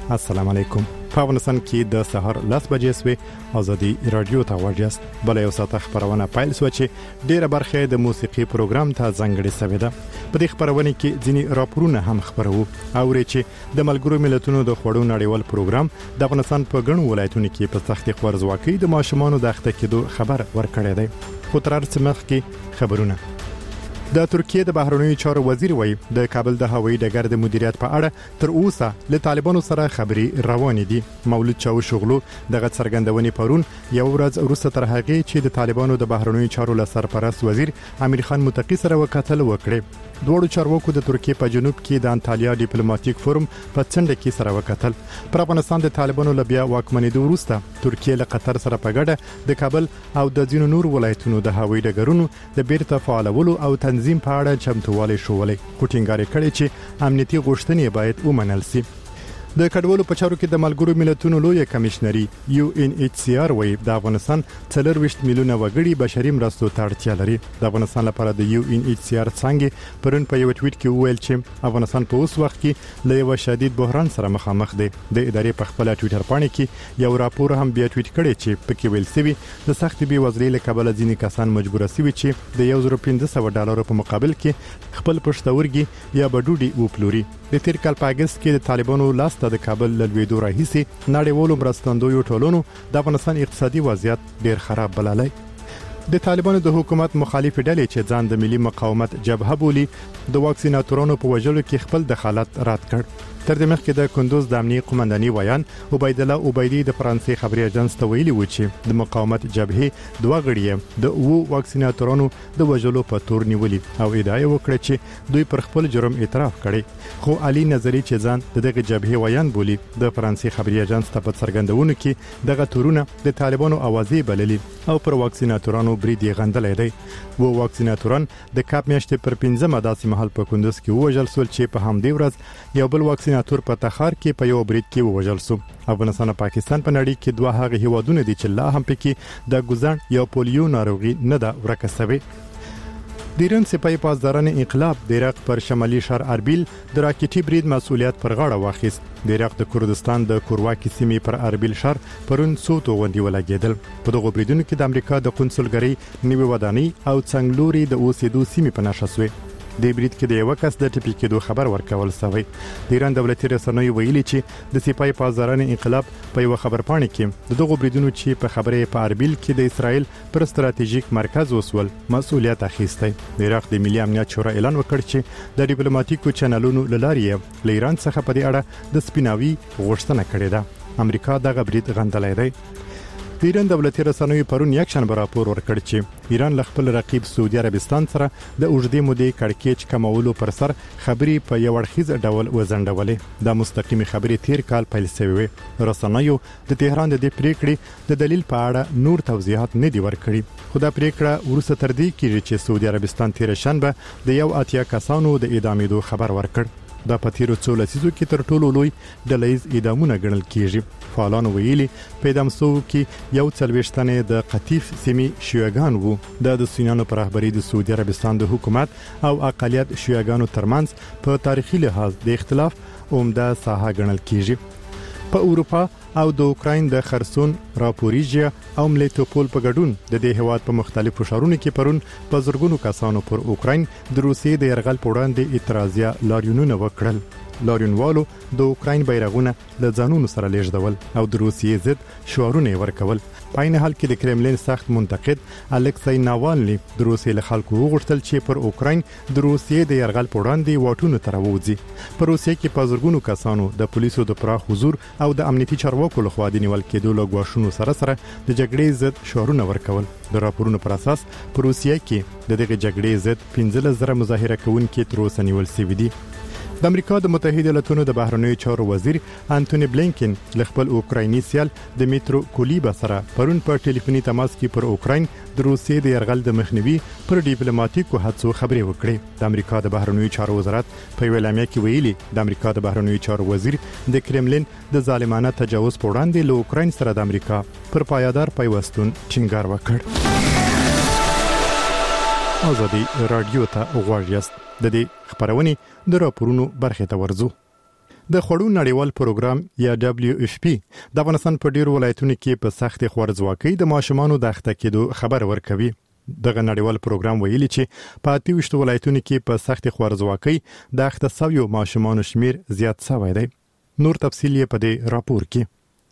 السلام علیکم. په افغانستان کې د سحر 10 بجې سوي ازادي رادیو ته ورجست بل یو ساعت خبرونه پایل سو چې ډیره برخه د موسیقي پروګرام ته ځانګړې سوي ده. په دې خبرونه کې ځینی راپورونه هم خبرو او چې د ملګرو ملتونو د خوړو نړیوال پروګرام د افغانستان په ګڼو ولایتونو کې په سختي خورځواکۍ د ماشومانو د اخته کېدو خبر ورکړی دی. خو تر څه مخ کې خبرونه د ترکیه د بهرنیو چارو وزیر وایي د کابل د هوایي ډګر د مدیریت په اړه تر اوسه له طالبانو سره خبري روان دي. مولود چاوشغلو دغه څرګندونې پرون یو ورځ وروسته تر هغه چې د طالبانو د بهرنیو چارو لسرپرست وزیر امیر خان متقی سره وکتل وکړي. دوړو چارواکو د ترکیه په جنوب کې د انټالیا ډیپلوماټیک فورم په څنډه کې سره وکتل. پر افغانستان د طالبانو لبیا واکمنېدو وروسته ترکیه له قطر سره په ګډه د کابل او د ځینو نور ولایتونو د هوایي ډګرونو د بیرته فعالولو او تنظیم په اړه چمتووالی شوولې. کوټینګاری کړي چې امنیتي غوښتنې باید ومنل شي. د کډوالو په چارو کې د ملګرو ملتونو لوی کمشنري UNHCR وایي د افغانستان 24 میلیونه وګړي بشري مرستو ته اړتیا لري. د افغانستان لپاره د UNHCR څنګه پرون په یو ټویټ کې وویل چې افغانستان په اوس وخت کې له یو شدید بحران سره مخامخ دی. د ادارې په خپل ټویټر باندې کې یو راپور هم بیا ټویټ کړی چې پکې ویل شوی د سخت بې وزلۍ له کبله ځینې کسان مجبور شوي چې د $1500 په مقابل کې خپل پښتورګي یا بډوډي وپلوري. د تیر کال په اگست کې د طالبانو لاس د کابل لویدو راهیسي نړیوالو مرستندویو ټولونو د افغانستان اقتصادي وضعیت ډیر خراب بللی. د طالبانو د حکومت مخالف ډلې چې ځان د ملي مقاومت جبهه بولي د واکسیناتورانو په وژلو کې خپل دخالت رد کړ. تر دې مخکې د کندوز د امنیه قومنداني ویان عبید الله عبیدی د فرانسې خبري اژانس ته ویلي و چې د مقاومت جبهه دوه غړي د واکسیناتورانو د وژلو په تور نیولي او ادعا وکړه چې دوی پر خپل جرم اعتراف کړي. خو علي نظری چې ځان دغه جبهه ویان بولی د فرانسې خبري اژانس ته په څرګندونه کې دغه تورونه د طالبانو اوازې بللي او پر واکسیناتورانو برید یې غندلې دی. و واکسیناتوران د کاپ میاشتې پر 15 داسې محل په کندوز کې وژل سول چې په همدې ورځ یو بل واکسیناتور په تخار کې په یو برید کې وژل شو. افغانستان او پاکستان په نړۍ کې دوه هغه هیوادونه دي چې لا هم پکې د ګوزن یا پولیو ناروغي نه ده ورکه شوی. د ایران سپاه پاسداران انقلاب د عراق پر شمالي شهر اربیل د راکټي برید مسؤلیت پر غاړه واخیست. د عراق د کردستان د کورواکي سیمې پر اربیل شهر پرون څو توغندي ولګیدل. په دغه بریدونو کې د امریکا د قونسلګرۍ نوې ودانۍ او څنګلوري د اوسېدو سیمې په نښه شوې. د برید کې د یو کس د ټپي کېدو خبر ورکول شوی. د ایران دولتي رسنیو ویلي چې د سپاه پاسداران انقلاب په یو خبر پاڼه کې دغه بریدونو چې په خبره په اربیل کې د اسرائیل پر ستراتیژیک مرکز وسول مسؤلیت اخیستی. د عراق د ملي امنیت شورا اعلان وکړ چې د ډیپلوماټیکو چینلونو لارې له ایران څخه په دې اړه د سپیناوي غوښتنه کړې ده. امریکا دغه برید غندلای دی. د ایران دولتي رسنیو پرون یک شنبه راپور ورکړ چې ایران له خپل رقیب سعودي عربستان سره د اوږدې مودې کړکېچ کمولو پر سر خبري په یو اړخیز ډول وزندولې. د مستقیمي خبري تیر کال پیل شوی. رسنیو د تهران د دې پریکړې د دلیل په اړه نور توضیحات نه دی ورکړي. خو دا پریکړه ورسته تر دې کېږي چې سعودي عربستان تیر شنبه د یو اتیا کسانو د اعدامېدو خبر ورکړ. دا په تیرو څو لسیزو کې تر ټولو لوی ډلهیز اعدامونه ګڼل کیږي. فعالانو ویلي په اعدام شوو کې یو 40 تنه د قطیف سیمې شیعاګان وو. د سنیانو پر رهبری د سعودي عربستان د حکومت او اقلیت شیعاګانو ترمنځ په تاریخي لحاظ د اختلاف عمده ساحه ګڼل کیږي. په اروپا او د اوکراین د خرسون، راپوریژیا او ملیټوپول په ګډون د دې هیواد په مختلفو ښارونو کې پرون په زرګونو کسانو پر اوکراین د روسیې د یرغل پر وړاندې اعتراضیه لاریونونه وکړل. لاریونوالو د اوکراین بیرغونه له ځانونو سره لیږدول او د روسیې ضد شعارونه ورکول. په عین حال کې د کرملین سخت منتقد الکسای ناوالني د روسیې له خلکو وغوښتل چې پر اوکراین د روسیې د یرغل پر وړاندې واټونه تر ووځي. په روسیې کې په زرګونو کسانو د پولیسو د پراخ حضور او د امنیتي چارواکو لخوا د نیول کېدو له غواښونو سره د جګړې ضد شعارونه ورکول. د راپورونو پر اساس په روسیې کې د دغه جګړې ضد 15,000 مظاهره کوونکي تر اوسه نیول شوي دي. د امریکا د متحده ایالاتونو د بهرنیو چارو وزیر انټونی بلینکن له خپل اوکرایني سیال دمیترو کولیبا سره پرون په ټلیفوني تماس کې پر اوکراین د روسیې د یرغل د مخنیوي پر ډیپلوماټیکو هڅو خبرې وکړې. د امریکا د بهرنیو چارو وزارت په وینا کې ویلي د امریکا د بهرنیو چارو وزیر د کرملین د ظالمانه تجاوز پر وړاندې له اوکراین سره د امریکا پر پایدار پیوستون ټینګار وکړ. ازادي رادیو ته غواړئ د دې خبرونه د راپورونو برخه ته ورزو. د خوړو نړیوال پروګرام یا WFP د افغانستان په ډیرو ولایتونو کې په سخت خوارځواکۍ د ماشومانو د اخته کېدو خبر ورکوي. دغه نړیوال پروګرام ویلي چې په 28 ولایتونو کې په سخت خوارځواکۍ د اخته شویو ماشومانو شمیر زیات شوی دی. نور تفصیل یې په دې راپور کې.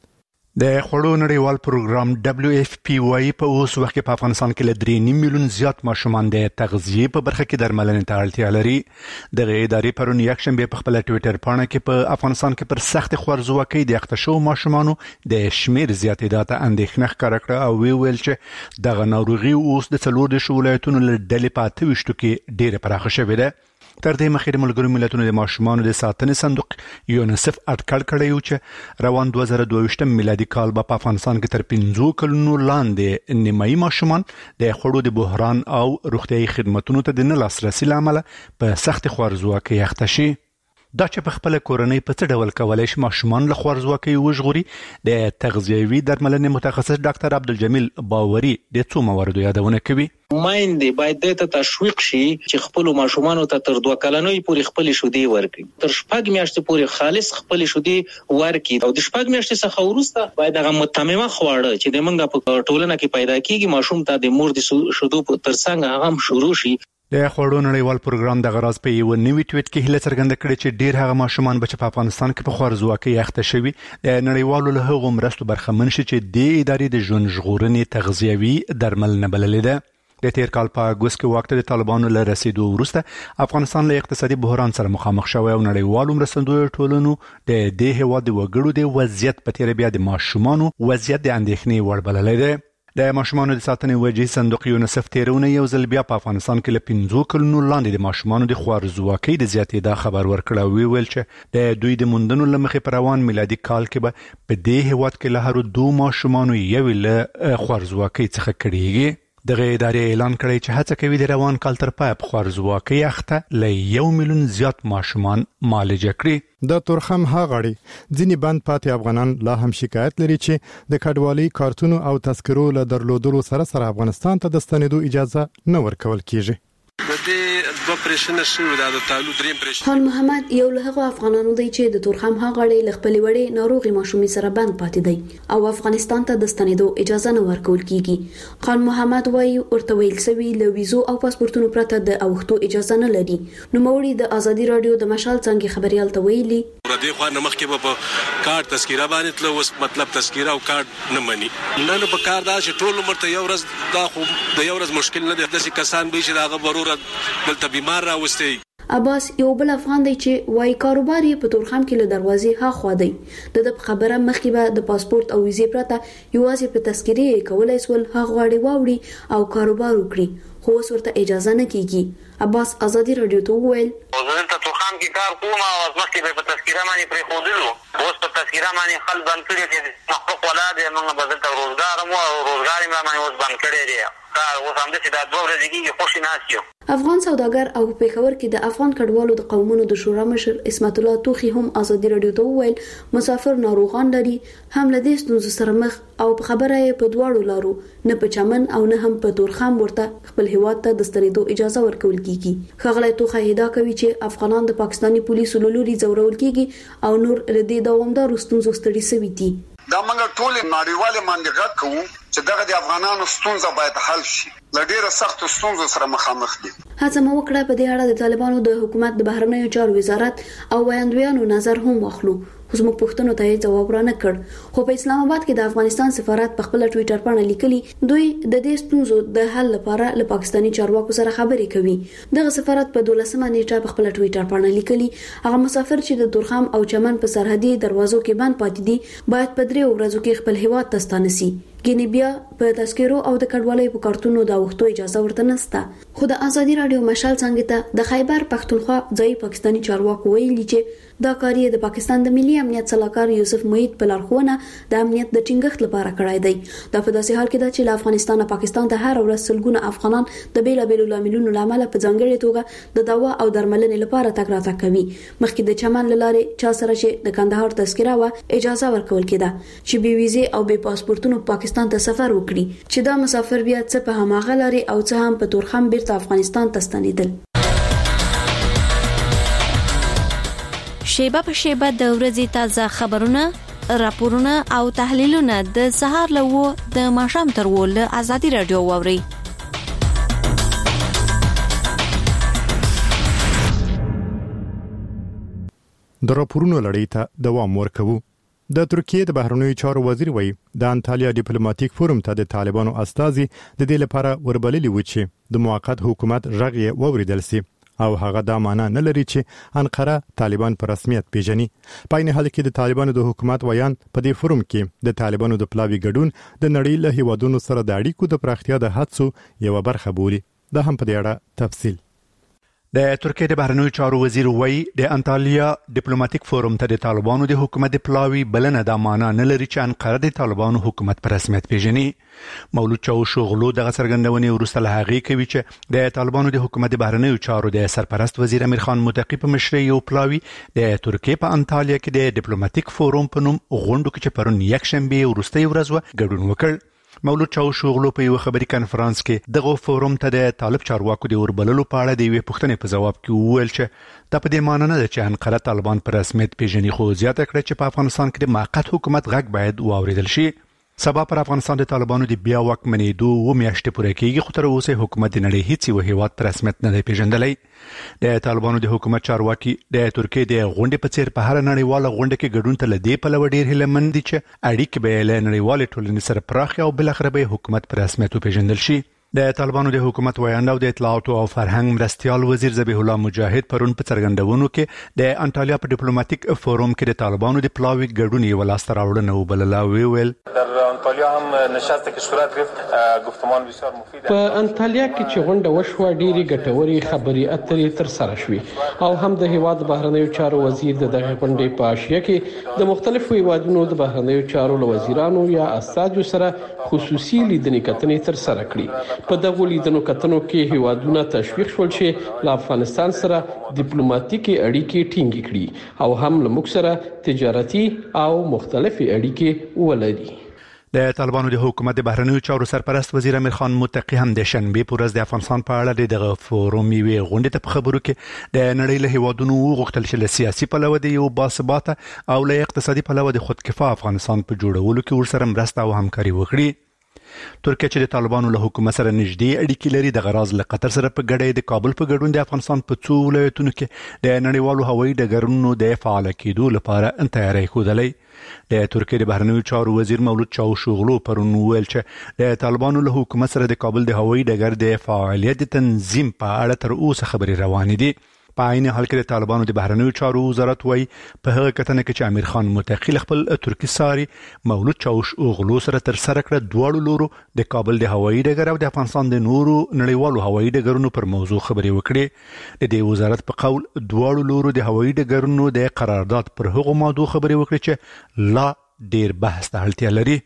د خوړو نړیوال پروګرام WFP وايي په اوس وخت کې په افغانستان کې له 3.5 میلیون زیات ماشومان د تغذیه په برخه کې درملنې ته اړتیا لري. دغه ادارې پرون یکشنبه په خپل ټوئیټر باندې کې په افغانستان کې پر سخت خوارځواکۍ د اخته شوو ماشومانو د شمیر زیاتېدا ته اندېښنه ښکاره کړه او ویل چې دغه ناروغي اوس د 14 ولایتونو له ډلې په 28 کې ډېره پراخه شوې ده. تر دې مخکې د ملګرو ملتونو د ماشومانو د ساتنې صندوق یونیسف اټکل کړی و چې روان 2022 میلادي کال په افغانستان کې تر 15 کلونو لاندې نیمایي ماشومان د خوړو د بحران او روغتیايي خدماتو ته د نه لاسرسي لامل په سخت خوارځواکۍ اخته شي. دا چې په خپل کورنۍ په څه ډول کولای شي ماشومان له خوارځواکۍ وژغوري د تغذیوي درملنې متخصص ډاکټر عبدالجمیل باوري د څو مواردو یادونه کوي. مایندې باید د تشویق شي چې خپل ماشومانو ته تر 2 کلنۍ پورې خپل شودي ورکړي، تر 4 میاشتې پورې خالص خپل شودي ورکړي او د 4 میاشتې څخه وروسته باید هغه متممه خواړه چې د منګه په ټولنه کې پیدا کیږي ماشوم ته د مور د شودو تر څنګ هغه شروع شي. د خوړو نړیوال پروګرام د غراض په یو نوی ټویټ کې هله څرګنده کړې چې ډیر هغه ماشومان چې په افغانستان کې په خوارځواکۍ اخته شوي د نړیوالو له هغو مرستو برخمن شي چې د ادارې د ژوند ژغورنې تغذیوي درملنه بللې ده. د تیر کال په اګوست کې وخت د طالبانو له رسیدو وروسته افغانستان له اقتصادي بحران سره مخامخ شوی او نړیوالو مرستندویو ټولنو د دې هیواد د وګړو د وضعیت په تیر بیا د ماشومانو وضعیت د اندېښنې وړ بللی دی. د ماشومانو د ساتنې وجې صندوق یونیسف تیرونه یو ځل بیا په افغانستان کې له 15 کلونو لاندې د ماشومانو د خوارځواکۍ د زیاتېدا خبر ورکړ او ویل چې د دوی د موندنو له مخې په روان میلادي کال کې به په دې هیواد کې له هرو 2 ماشومانو یو له خوارځواکۍ څخه کړيږي. دغه ادارې اعلان کړی چې هڅه کوي د روان کال تر پای په خوارځواکۍ اخته له 1 میلیون زیات ماشومان معالجه کړي. د تورخم هاغړي ځینی بند پاتې افغانان لا هم شکایت لري چې د کډوالۍ کارتونو او تذکرو له درلودلو سره افغانستان ته د ستنېدو اجازه نه ورکول کیږي. خان محمد یو له هغه افغانانو دی چې د تورخم هاغړي ل خپل وړي ناروغي ماشومي سره بند پاتې دی او افغانستان ته د ستنېدو اجازه نه ورکول کیږي. خان محمد وايي ورته ویل سوي له ویزو او پاسپورتونو پرته د اوختو اجازه نه لري. نو موري د ازادي رادیو د مشال څنګه خبريال ته ویلي دې خو نه مخکې په کارت تذکره باندې تل وس مطلب تذکره او کارت نه مني نه په کار دا چې ټول عمر ته یو ورځ دا خو د یو ورځ مشکل نه دی د کسان به چې دا ضرورت بلته بیمار راوستي. عباس یو بل افغان دی چې وايي کاروبار یې په تورخم کې له دروازې ها خوا دی. د خبره مخکې به د پاسپورت او ویزې پرته یوازې په تذکره کولای سول هغه غواړي واوړي او کاروبار وکړي خو ورته اجازه نه کیږي. عباس ازادي رادیو ته وویل زه ته تورخم کې کار کوم او مخکې په تذکره باندې پرې خودلو اوس په تذکره باندې خل بند کړی چې مخلوق ولادت موږ بدل ته روزګار مو او روزګار یې باندې اوس بند کړی دی. اوس هم د چې دا 2 ورځې کې خوشی ناسیو. افغان سوداګر او په پیښور کې د افغان کډوالو د قومونو د شورا مشر اسمت الله توخي هم ازادي رادیو ته وویل مسافر ناروغان لري هم له دې ستونزو سره مخ او په خبره یې په دواړو لارو نه په چمن او نه هم په تورخم ورته خپل هیواد ته د ستنېدو اجازه ورکول کیږي. خغله توخه هدا کوي چې افغانان د پاکستاني پولیسو لوري ځورول کیږي او نور ردی دوامدار ستونزو ستړي سوي دي. دا موږ ټول نړیواله باندې غږ کوو چې دغه د افغانانو ستونزه باید حل شي. لډیره سخت ستونزو سره مخامخ دي. هڅه مو وکړه په دې اړه د طالبانو د حکومت د بهرنیو چارو وزارت او ویاندویانو نظر هم واخلو خو زموږ پوښتنو ته جواب را نه کړ. خو په اسلام آباد کې د افغانستان سفارت په خپل ټوئیټر باندې لیکلي دوی د دې ستونزو د حل لپاره له پاکستاني چارواکو سره خبرې کوي. دغه سفارت په 12 نیټه په خپل ټوئیټر باندې لیکلي هغه مسافر چې د تورخم او چمن په سرحدي دروازو کې بند پاتې دي باید په 3 ورځو کې خپل هیواد ته ستانسي. ګینه بیا په تذکرو او د کډوالۍ په کارتونو د وختو اجازه ورته نشته. خو د ازادي رادیو مشال څنګه ته د خیبر پختونخوا ځای پاکستاني چارواکو ویلي چې دا کاری د پاکستان د ملي امنیت صلاحکار یوسف موحد په لارښوونه د امنیت د ټینګښت لپاره کړای دی. دا په داسې حال کې ده چې له افغانستان او پاکستان ته هر ورځ سلګونه افغانان د بیلابېلو لاملونو لامل په ځانګړي توګه د دوا او درملنې لپاره تګ راتګ کوي. مخکې د چمن لاره چا سره چې د کندهار تذکره و اجازه ورکول کېده چې بي ویزه او بي پاسپورتونو پاکستان ته سفر وکړي چې دا مسافر بیا څه په هماغه لاري او څه هم په تورخم بیرته افغانستان ته ستنېدل. شیبه په شیبه د ورځې تازه خبرونه، راپورونه او تحلیلونه د سهار له 9 د ماښام تر 10 له ازادي رادیو واوري. د راپورونو لړۍ ته دوام ورکوو. د ترکیه د بهرنیو چارو وزیر وایي د انټالیا ډیپلوماټیک فورم ته د طالبانو استازي د دې لپاره وربللي و چې د موقت حکومت رغې ووریدل سي او هغه دا معنی نه لري چې انقره طالبان په رسمیت پیژني. په عین حال کې د طالبانو د حکومت ویان په دې فورم کې د طالبانو د پلاوي ګډون د نړۍ له هیوادونو سره د اړیکو د پراختیا د هڅو یو برخه بولي. دا هم په دې اړه تفصیل. د ترکیه د بهرنیو چارو وزیر وایي د انټالیا ډیپلوماټیک فورم ته د طالبانو د حکومت د پلاوي بلنه د معنا نه لري چې انقره د طالبانو حکومت په رسمیت پیژني. مولود چاوشوغلو د غسرګندونې وروسته له هغې کوي چې د طالبانو د حکومت د بهرنیو چارو د سرپرست وزیر امیر خان متقی په مشرۍ یو پلاوي د ترکیه په انټالیا کې د ډیپلوماټیک فورم په نوم غونډه کې چې پرون یکشنبه وروسته ورځ ګډون وکړ. مولود چاوشوغلو په یو خبري کانفرنس کې دغه فورم ته د طالب چارواکو د وربللو په اړه د یوې پوښتنې په جواب کې وویل چې دا په دې معنی نه ده چې انقره طالبان په رسمیت پیژني، خو زیاته کړه چې په افغانستان کې د موقت حکومت غږ باید واوریدل شي. سبا پر افغانستان د طالبانو د بیا واکمنېدو و میاشتې پوره کېږي، خو تر اوسه حکومت د نړۍ هیڅ یو هیواد په رسمیت نه دی پیژندلی. د طالبانو د حکومت چارواکي د ترکیه د غونډې په څیر په هر نړیواله غونډه کې ګډون ته لدی په لور ډیر هیلمن دي چې اړیکې به له نړیوالې ټولنې سره پراخ او بل اخر به حکومت په رسمیت پیژندل شي. د طالبانو د حکومت ویاند او د اطلاعات او فرهنګ مرستيال وزیر ذبیح الله مجاهد پرون په څرګندونو کې د انټالیا په ډیپلوماټیک فورم کې د طالبانو د پلاوي ګډون یو لاس تر راوړنه وبلله. ویل در انټالیا هم نشسته کې صورت گرفت گفتمان بسیار مفید په انټالیا کې چې غونډه وشوه ډېری ګټوري خبري اترې تر سره شوې او هم د هیواد بهرنیو چارو وزیر دغه غونډې په اشیا کې د مختلفو هیوادونو د بهرنیو چارو وزیرانو یا استادو سره خصوصي لیدنې کتنې تر سره کړې. په دغه لیدنو کتنو کې هیوادونه تشویق شول چې له افغانستان سره ډیپلوماټیکي اړیکې ټینګې کړي او هم له موږ سره تجارتي او مختلفي اړیکې ولري. د طالبانو د حکومت د بهرنیو چارو سرپرست وزیر امیر خان متقی هم د شنبه په ورځ د افغانستان په اړه دغه فورم یوې غونډې ته په خبرو کې د نړۍ له هیوادونو غوښتل چې له سیاسي پلوه د یو باثباته او له اقتصادي پلوه د خودکفا افغانستان په جوړولو کې ورسره مرسته او همکاري وکړي. ترکیه چې د طالبانو له حکومت سره نږدې اړیکې لري د غراز له قطر سره په ګډه د کابل په ګډون د افغانستان په څو ولایتونو کې د نړیوالو هوایي ډګرونو د فعال کېدو لپاره تیاری ښودلې. د ترکیه د بهرنیو چارو وزیر مولود چاوشوغلو پرون ویل چې د طالبانو له حکومت سره د کابل د هوایي ډګر د فعالیت تنظیم په اړه تر اوسه خبرې روانې دي. په عین حال کې د طالبانو د بهرنیو چارو وزارت وایي په هغه کتنه کې چې امیر خان متقی خپل ترکی ساري مولود چاوشوغلو سره تر سره کړ دواړو لورو د کابل د هوایي ډګر او د افغانستان د نورو نړیوالو هوایي ډګرونو پر موضوع خبرې وکړي. د دې وزارت په قول دواړو لورو د هوایي ډګرونو د قرارداد پر هغو موضوع خبرې وکړي چې لا ډیر بحث ته اړتیا لري.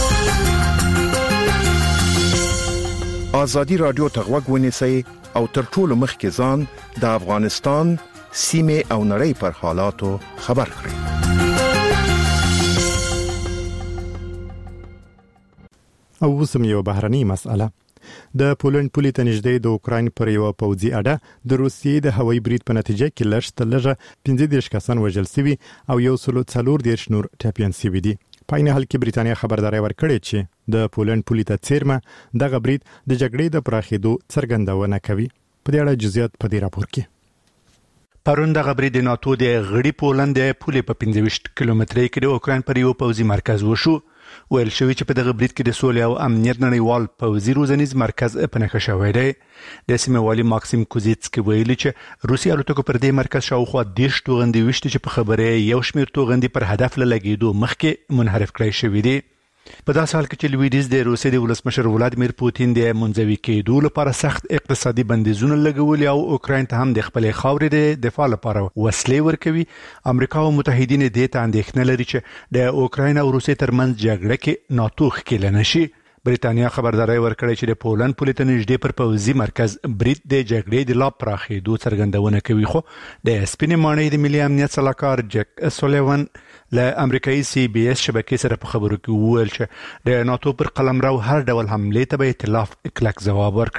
ازادي رادیو ته غوږ ونیسئ او تر ټولو مخکې ځان د افغانستان سیمه او نړۍ پر حالاتو خبر کړئ. او وسم یو بهرنی مسأله د پولند پولې ته نږدې د اوکراین پر یو پوځي اډه د روسیې د هوایي برید په نتیجه کې لږ 15 کسان وژل شوي او 140 نور ټپیان شوي دي. په عین حال کې بریټانیا خبرداري ورکړې چې د پولند پولې ته څیرمه دغه برید د جګړې د پراخېدو څرګندونه کوي. په دې اړه جزئیات په دې راپور کې. پرون دغه برید د ناتو د غړي پولند پولې په 15 کیلومترۍ کې د اوکراین پر یو پوځي مرکز وشو. ویل شوی چې په دغه برید کې د سولې او امنیت نړیوال پوځي روزنیز مرکز په نښه شوی دی. د سیمې والي ماکسیم کوزیتسکي ویلي چې روسي الوتکو پر دې مرکز شاوخوا 10 توغندي وشتي چې په خبره یو شمېر توغندي پر هدف لګیدو مخکې منحرف کړی شوی دی. په داسې حال کې چې لویډیز د روسیې د ولسمشر ولادیمیر پوتین د منځوي کېدو لپاره سخت اقتصادي بندیزونه لګولي او اوکراین ته هم د خپلې خاورې د دفاع لپاره وسلې ورکوي، امریکا او متحدین دې ته اندېښنه لري چې د اوکراین او روسیې ترمنځ جګړه کې ناتو ښکېل نشي. بریټانیا خبرداري ورکړې چې د پولند پولې ته نږدې پر پوځي مرکز برید د جګړې د لا پراخېدو څرګندونه کوي. خو د سپینې ماڼۍ د ملي امنیت سلاکار جک سولیوان له امریکایي سی بي اس شبکې سره په خبرو کې وویل چې د ناتو پر قلمرو هر ډول حمله ته به ائتلاف کلک ځواب ورکړي.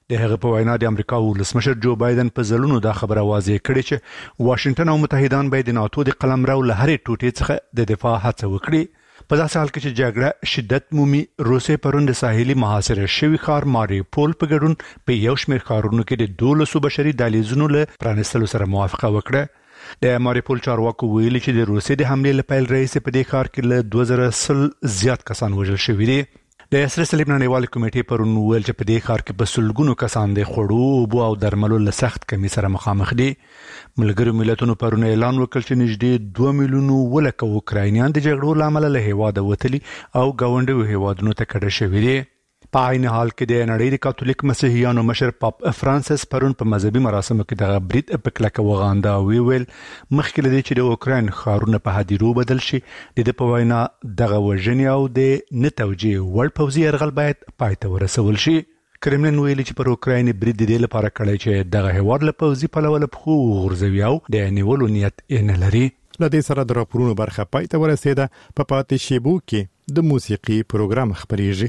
د هغه په وینا د امریکا ولسمشر جو بایدن په ځلونو دا خبره واضح کړې چې واشنگټن او متحدان باید د ناتو د قلمرو له هرې ټوټې څخه د دفاع هڅه وکړي په داسې حال کې چې جګړه شدت مومي. روسي پرون د ساحلي محاصره شوی ښار ماریوپول په ګډون په یو شمېر ښارونو کې د 12 بشري دهلیزونو له پرانیستلو سره موافقه وکړه. د ماریوپول چارواکو ویلي چې د روسي د حملې له پیل راهیسې په دې ښار کې له 2000 زیات کسان وژل شوي دي. د سره صلیب نړیوال کمیټې پرون ویل چې په دې ښار کې په سلګونو کسان د خوړو، اوبو او درملو له سخت کمی سره مخامخ دي. ملګرو ملتونو پرون اعلان وکړ چې نږدې 2 میلیونه ولکه اوکراینیان د جګړو لامل له هیواده وتلي او ګاونډیو هیوادونو ته کډه شوي دي. په عین حال کې د نړۍ د کاتولیک مسیحیانو مشر پاپ فرانسیس پرون په مذهبي مراسمو کې د برید په کلکه وغاندا ویل مخکې لدی چې د اوکراین ښارونه په هدیرو بدل شي. د په وینا دغه وژنې او د نتوجه ور پوځي یرغل باید پای ته ورسول شي. کرملین ویلي چې پر اوکراین برید د دې لپاره کړی چې دغه هیواد له پوځي پلوه له پخو غورځوي او د نیولو نیت یې نه لري. لدې سره د راپورونو برخه پای ته ورسیده. په پاتې شیبو کې د موسیقي پروګرام خبريږي.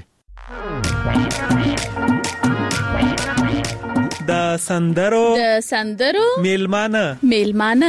د سندرو میلمانه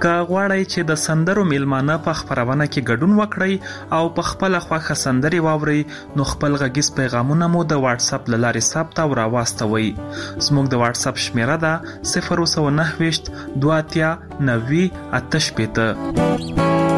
که غواړئ چې د سندرو میلمانه په خپرونه کې ګډون وکړئ او په خپل خوښه سندري واورئ نو خپل غږیز پیغامونه مو د واتس اپ له لارې ثبت او راواستوئ. زموږ د واتس اپ شمیره ده 029 2 90 88.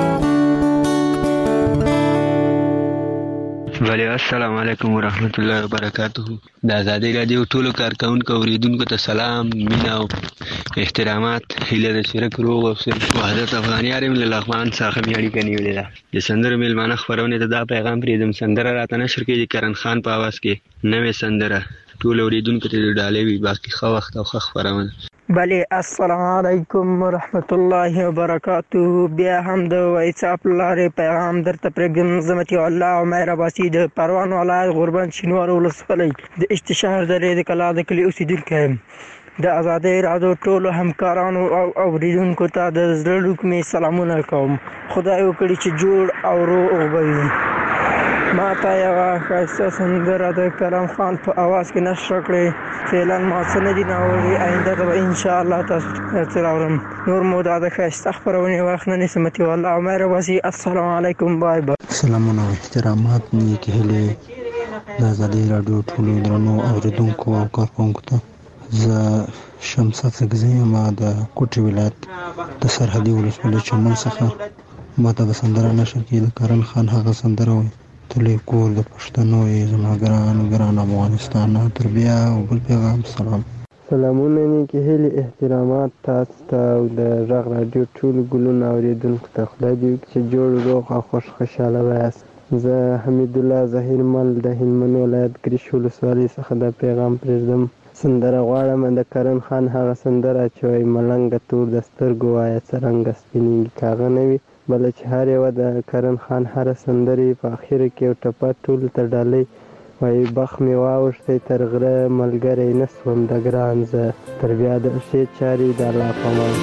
ولی السلام علیکم ورحمت الله وبرکاته. د آزادۍ رادیو ټولو کارکونکو اوریدونکو ته سلام، مینه او احترامات. هیله ده چې روغ او صحت وحدت افغانیار یم له لغمان څخه مې اړیکه نیولې ده. د سندرو میلمانه خپرونې ته دا پیغام پرېږدم: سندره راته نشر کېږي کرن خان په اواز کې نوې سندره ټول اوریدونکو ته ډالۍ وي. باقي ښه وخت او ښه خپرونه. بله السلام علیکم ورحمت الله وبرکاته. بیا هم د واتساپ لارې پیغام درته پرېږدم. زمتي الله عمر عباسي د پروان ولایت غوربند شینوار ولسوالۍ د اشتشهر درې د کلا د کلي اوسېدونکی یم. د آزادۍ رادیو ټولو همکارانو او اوریدونکو ته د زړه لوکمې سلامونه کوم. خدای وکړي چې جوړ او روغ به وي. ما ته یوه ښایسته سندره د کرم خان په اواز کې نشر کړې. فعلا ما څه نه دي راوړي، آینده ته به انشاءالله تاسو ته راوړم. نور مو دا د ښایسته خپرونې وخت نه نیسم. الله عمر عباسي، السلام علیکم، بای بای. سلامونه او احترامات، نیکې هیلې د آزادۍ راډیو ټولو درنو اوریدونکو او کارکوونکو ته. زه شمسه سګزی یم د کوټي ولایت د سرحدي ولسوالۍ چمن څخه. ما ته به سندره نشر کړي د کرن خان هغه سندره وایي تلې کور د پښتنو یې زما ګران افغانستان. تر بیا او بل پیغام سلام. سلامونه، نیکې هیلې احترامات تاسو ته او د غږ راډیو ټولو ګلونه اوریدونکو ته. خدای دې وکړي چې جوړ روغ او خوشحاله وایاست. زه حمید الله ظهیر مل د هلمند ولایت ګریش ولسوالۍ څخه دا پیغام پرېږدم. سندره غواړم د کرن خان هغه سندره چې وایي ملنګه تور د سترګو وایه څرنګه سپینېږي. که هغه نه وي بله چې هر یوه د کرن خان هره سندرې په اخره کې یو ټپه ټولو ته ډالۍ وایي بخ مې واوښتی تر غره ملګری نه سوم د ګران زه. تر بیا د ښې چارې د الله په امان.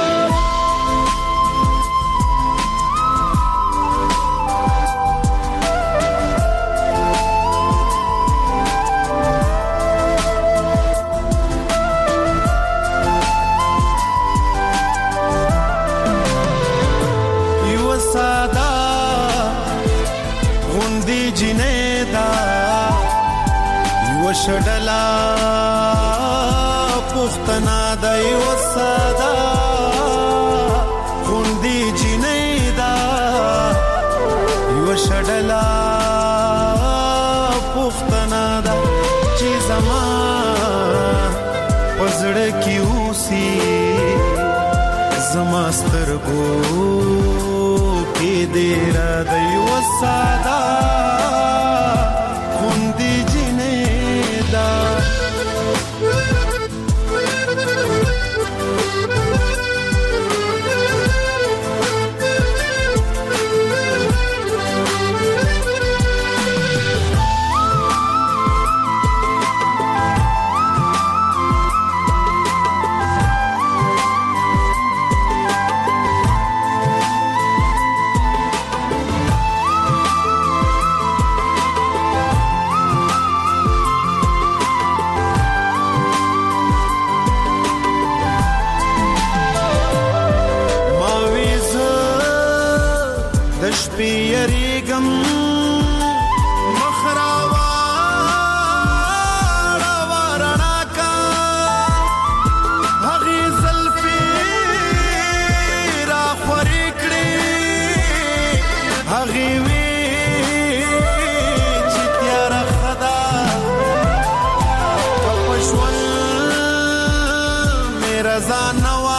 شډلا پختنا دای وسادا خوندې جنې دا یو شډلا پختنا دا چې زما پزړه کې اوسي زما سترګو کې دې را دای وسادا خوندې جنې دا پیریګم مخراوا ورنا کا هغه زلفی را خوري کړی هغه وی چې تیار خدا پښول میرا ځانوا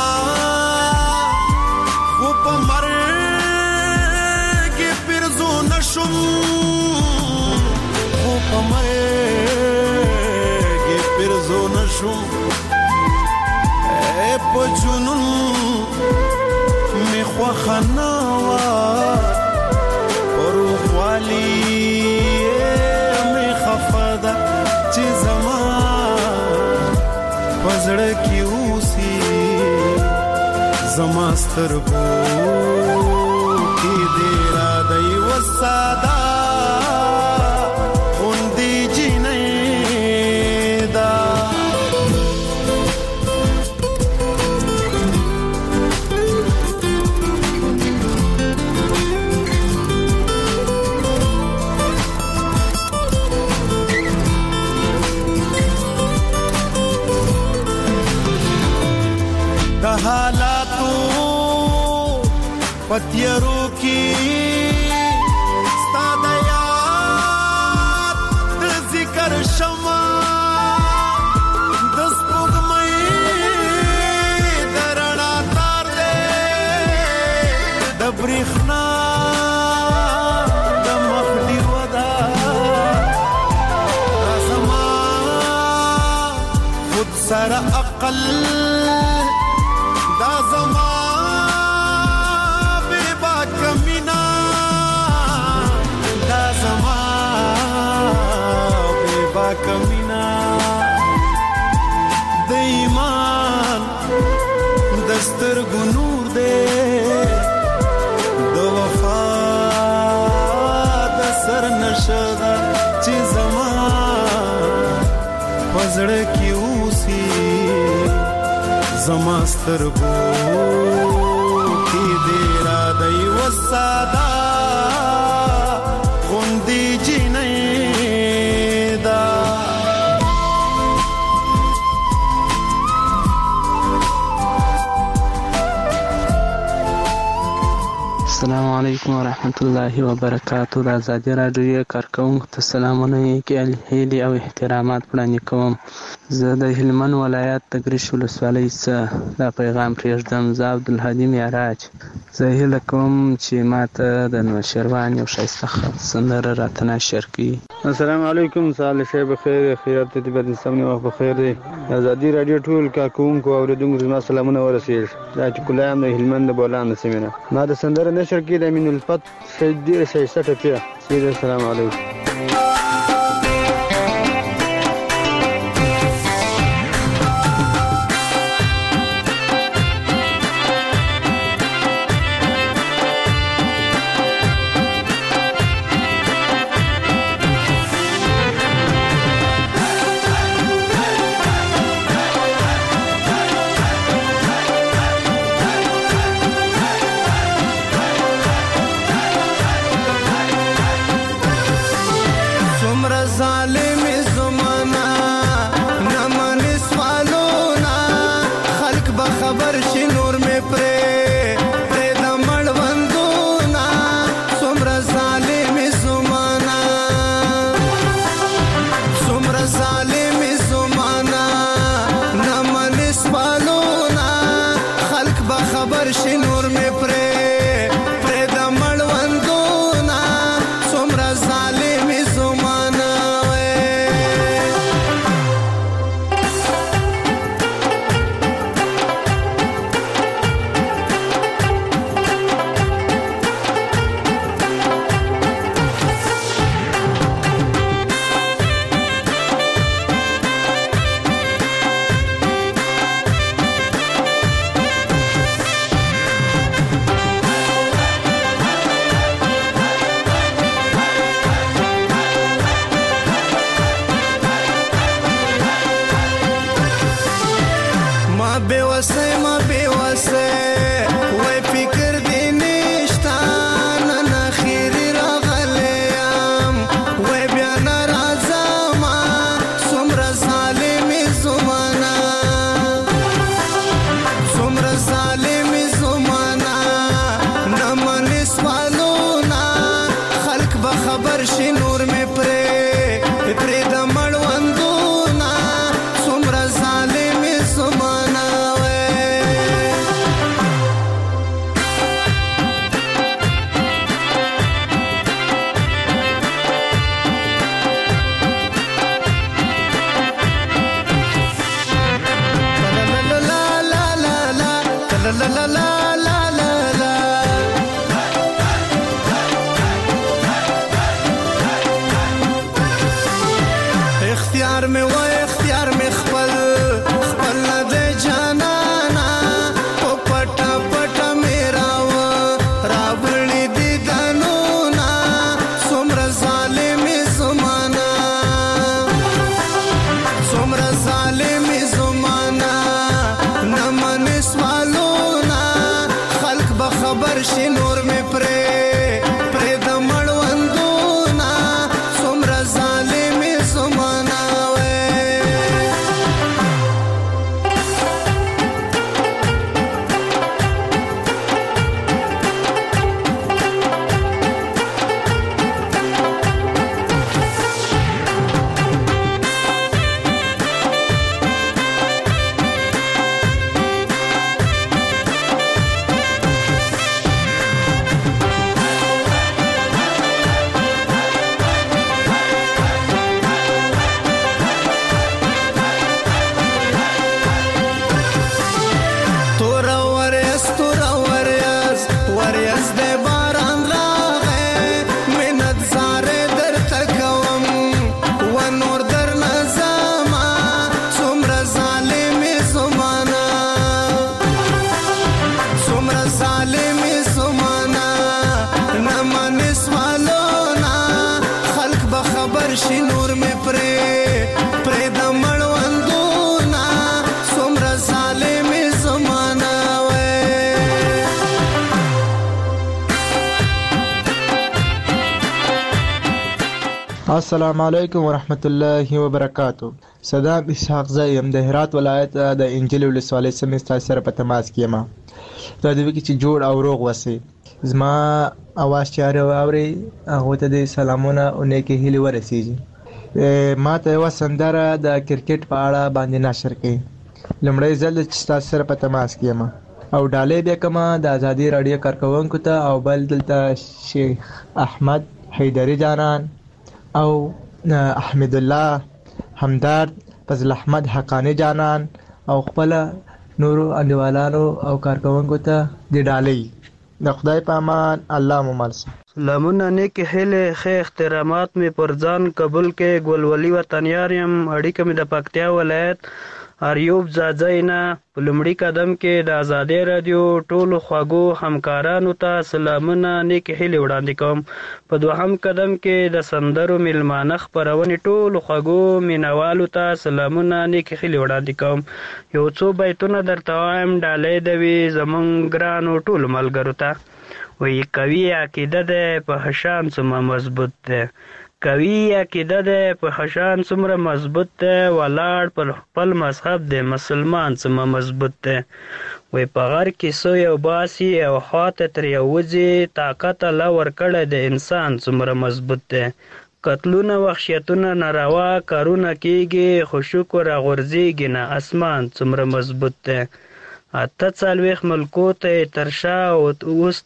خو په مر شم خو په مرګ پرزو نشم په جنون می خوښه نه وه روغوالي می خفه ده چې زما په زړه کې اوسي زما سترګو کې دې را دی وسادا خوندې جنې دا د حالاتو پتیرو کی ستا د یاد د ذکر شما د سپوږمۍ د رڼا تار دی د برېښنا د مخ ډیوه ده دا زما خود سره عقل دا زما بے باکمینا دا زما بے باکمینا د ایمان دستر گنور دے د وفا د سر نشدا چې زما پزړه کې اوسي زما سترګو کې دې را دی وسادا غوندې جنې دا السلام علیکم ورحمت الله وبرکاتہ. د ازادي راډیو کارکونکو ته سلامونه هیلې او احترامات وړاندې کوم. زه د هلمند ولایت د ګرش ولسوالۍ څخه دا پیغام پرېږدم. زه عبدالهادي معراج. زه هیله کوم چې ماته د نوشیروان یو ښایسته سندره راته نشر کړي. السلام علیکم. صالح صاحب بخیر، خیرات دې بد سمنه وخت بخیر دی. ازادي راډیو ټول کارکونکو او اوریدونکو زما سلامونه ورسېږي. دا چې کلایم د هلمند د بولان د سیمه ما د سندره نشر کړي د امین الفت سید ډیر ښایسته ټپه. السلام علیکم. السلام علیکم ورحمت الله وبرکاتو. صدام اسحاق زایم د هرات ولایت د انجیل ولسوالۍ سیمې تاسو سره په تماس کې یم. دا د وکی چې جوړ او روغ وسی زما اواز چاره اوري هغه ته د سلامونه او نیکی هیله ورسیږي. ما ته یو سندره د کرکټ په اړه باندې نشر کړي. لمړی ځل چې تاسو سره په تماس کې یم او ډالې به کومه د ازادي رادیو کارکونکو ته او بل دلته شیخ احمد حیدری جانان او احمد الله همدرد فضل احمد حقانی جانان او خپل نورو انډیوالانو او کارکونکو ته د ډالۍ د خدای په امان. الله مو مل شه. سلامونه نیکی هیله خیر احترامات می پر ځان قبول کې ګلولي وطنیار یم. اړیکه می د پکتیا ولایت اریوب زاځینا. په لومړي قدم کې د ازادي رادیو ټولو خواږو همکارانو ته سلامونه نیکی هیله وړاندې کوم. په دوهم قدم کې د سندرو میلمانه خپرونې ټولو خواږو مینوالو ته سلامونه نیکی هیله وړاندې کوم. یو څو بیتونه درته وایم ډالۍ دوي زمونږ ګرانو ټولو ملګرو ته. وی قوي عقیده ده په حشان څومره مضبوط ده، قوي عقیده ده په حشان څومره مضبوط ده، ولاړ پر خپل مذهب ده مسلمان څومره مضبوط ده. وی په غر کې سو یو باسي او خواته تر یو وځي طاقت الله ورکړی د انسان څومره مضبوط ده. قتلونه وحشیتونه ناروا کارونه کیږي خو شکر غورځيږي نه اسمان څومره مضبوط ده. اته څلوېښت ملکو ته تر شا اوس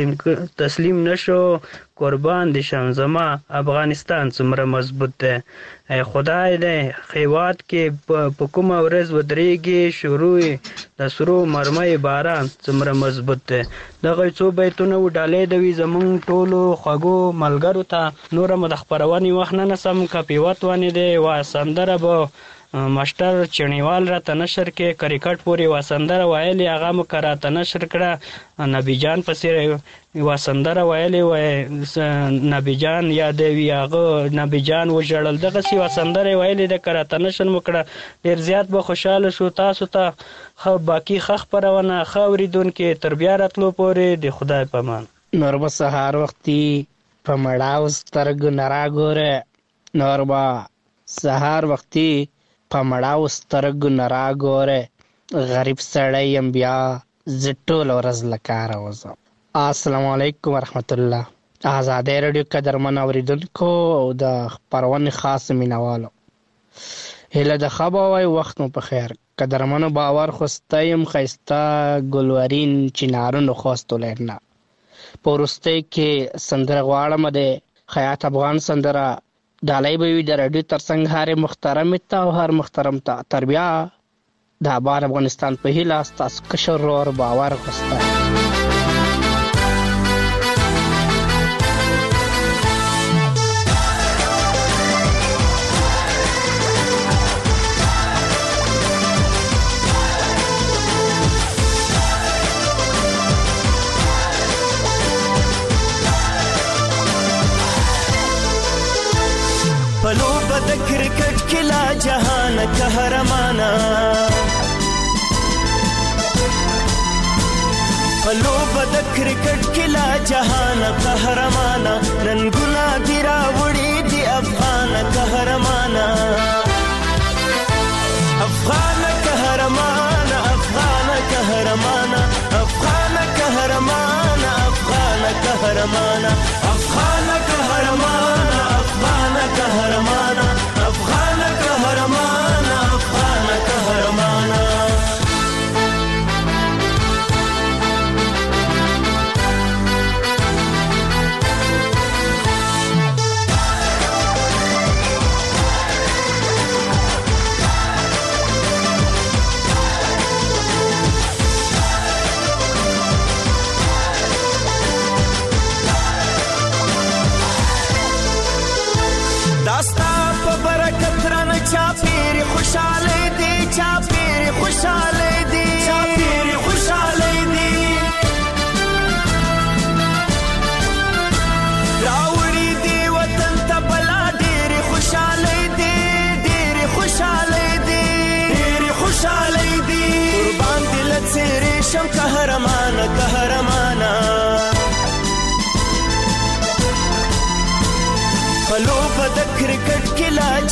تسلیم نشو قربان دي شم زما افغانستان څومره مضبوط ده. ای خدای دې هیواد کې په کومه ورځ ودرېږي شروع د سرو مرمۍ باران څومره مضبوط ده. دغه څو بیتونه و ډالۍ دوي زمونږ ټولو خوږو ملګرو ته. نوره مو د خپرونې وخت نه نسم کپیوت ونې دی وا سندره به مشتر چڼیوال راته نشر کې کرکټ پورې وا سندره ویلې هغه مو راته نشر کړه. نبی جان پسې وا سندره ویلې وای نبی جان یادوي هغه نبی جان وژړل دغسې وا سندره ویلې د راته نشر مو کړه. ډېر زیات به خوشحاله شو. تاسو ته ښه باقي ښه خپرونه ښه اورېدونکي تر بیا راتلو پورې د خدای په امان. نور به سهار وختي په مړاو سترګو نه راګوره، نور به سهار وختي په مړاو سترګو نه راګوره، غریب سړی یم بیا زه ټوله ورځ له کاره وځم. السلام علیکم ورحمت الله. ازادي رادیو قدرمن اوریدونکو او د خپرونې خاص مینوالو هیله د ښه به وای وخت مو په خیر. قدرمنو باور خوسته یم ښایسته ګلورین چنارونو خوست ولایتنا. په وروستۍ کې سندره غواړم د خیاط افغان سندره ډالۍ به وي د راډیو ترڅنګ هر محترم ته او هر محترم ته تر بیا د آباد افغانستان په هیله ستاسو کشر ورور باور خوسته. پلو بد کرکٹ کلا جہان قہرمانا، پلو بد کرکٹ کلا جہان قہرمانا، ننگنا دیرا وڑی دی افغان قہرمانا، افغان قہرمانا، افغان قہرمانا، افغان قہرمانا، افغان قہرمانا، افغان قہرمانا، افغان قهرمانا، افغان قهرمانا، افغان قهرمانا.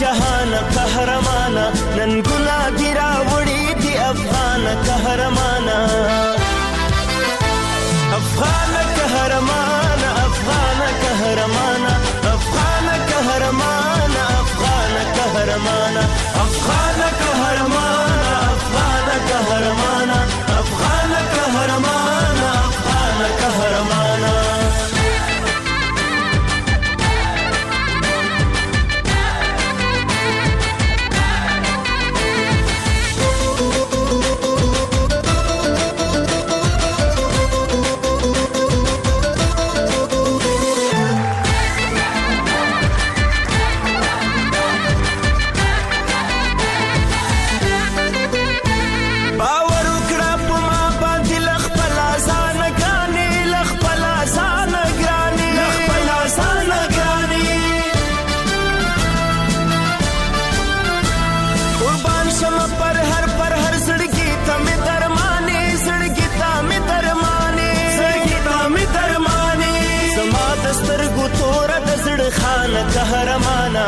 جهان قهرمانا نن ګناګرا وړي دی افغان قهرمانا افغان قهرمانا افغان قهرمانا افغان قهرمانا افغان قهرمانا افغان قهرمانا افغان قهرمانا افغان قهرمانا افغان قهرمانا قهرمانا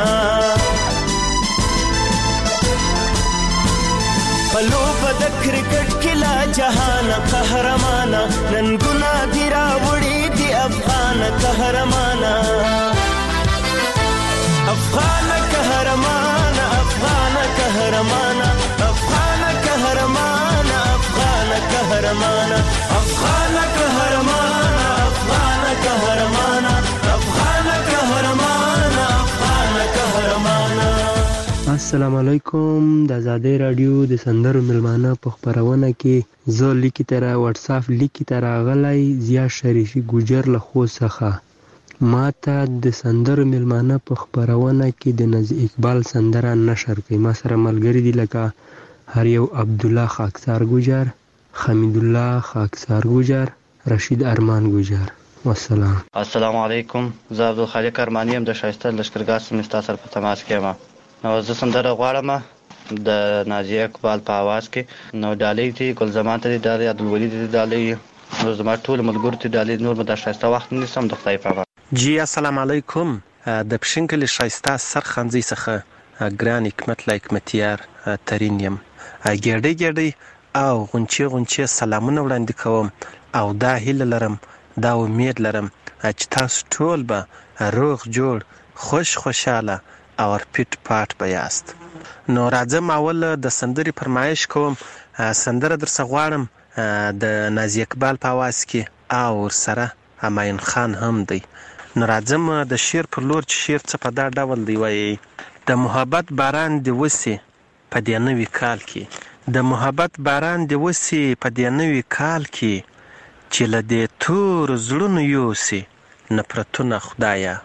پلوب د کرکټ کلا جهان قهرمانا نن ګناګرا وړي دی افغان قهرمانا افغان قهرمانا افغان قهرمانا افغان قهرمانا افغان قهرمانا افغان قهرمانا افغان قهرمانا افغان قهرمانا افغان قهرمانا. السلام علیکم. د آزادۍ رادیو د سندرو ملمانه په خپرونه کې زه لیکي تر واتس اپ لیکي تر غلای زیا شریفي ګوجر له خو څخه ماته د سندرو ملمانه په خپرونه کې د نزی اقبال سندره نشر کړي. ما سره ملګری دي لکه هر یو عبد الله خاکسار ګوجر، حمید الله خاکسار ګوجر، رشید ارمان ګوجر. والسلام. السلام علیکم. زه عبدالخالق ارمانی ام د شایسته لشکرګاه سیمې ستاسو سره په تماس کې یم. نو زه سندره غواړم د نازیه اقبال په आवाज کې. نو ډالۍ دي ګلزمان ته دي ډالۍ، عبدالولي ته دي ډالۍ، نو زما ټول ملګرو ته ډالۍ. نور به د شایسته وخت نیسم د خدای په امان. جی السلام علیکم. د پښینکل شایسته سرخنځي څخه ګران حکمت حکمتیار ترین یم. ګړډي او غونچې سلامونه وړاندې کوم او دا هیله لرم، دا امید لرم چې تاسو ټول به روغ جوړ خوشاله او پټ پاټ به یاست. نو راځم اول د سندرې فرمایش کوم. سندره درڅ غواړم د نازیه اقبال په आवाज کې او ورسره همایون خان هم دی. نو راځم د شعر پر لور چې شعر څه په دا ډول دی وایي: د محبت باران دی وسی په دې نوي کال کې، د محبت باران دی وسی په دې نوي کال کې، چې له دې تور زړونو یوسي نفرتونه خدایا.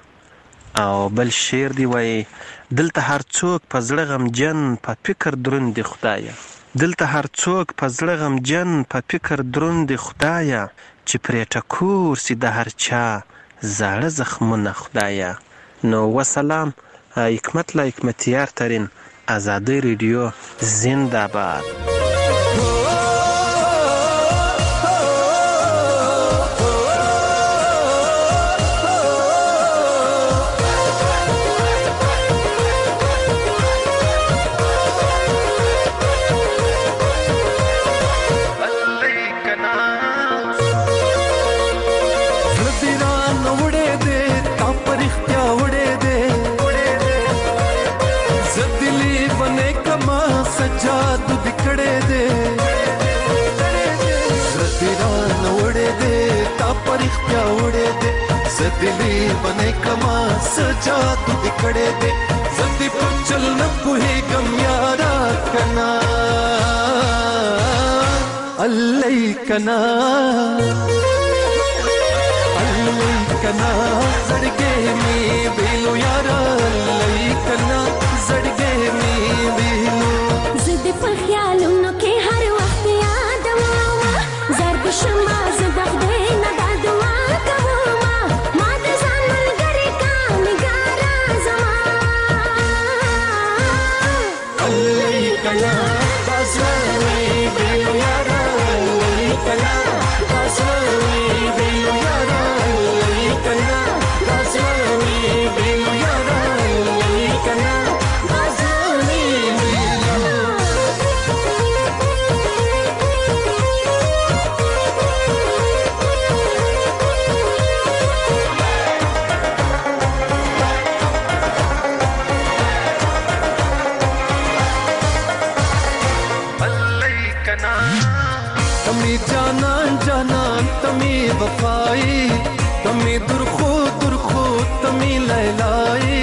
او بل شعر دی وایي: دلته هر څوک په زړه غمجن په فکر دروند دی خدایا، دلته هر څوک په زړه غمجن په فکر دروند دی خدایا، چې پرې ټکور سي د هر چا زاړه زخمونه خدایا. نو وسلام. حکمت لا حکمتیار ترین، آزادۍ رادیو زنده باد. जादू दिखड़े दे रतिरान उड़े दे तापर क्या उड़े दे सदिली बने कमा सजादू दिखड़े दे सदी पर चल न कोई गम यारा कना अल्लाह कना जड़गे में बेलो यारा अल्लाह कना जड़गे में बेलो په خیالونو کې هر وخت یادومه زرد شمه زه د خدای نه دا دعا کومه ما د ځان ملګرې کا نګاره زما الله کلا باسوي بیلو یارا الله کلا باسوي بیلو یارا الله کلا باسوي بیلو یارا الله کلا تمی جانان جانان تمی وفائی تمی درخو درخو تمی لیلائی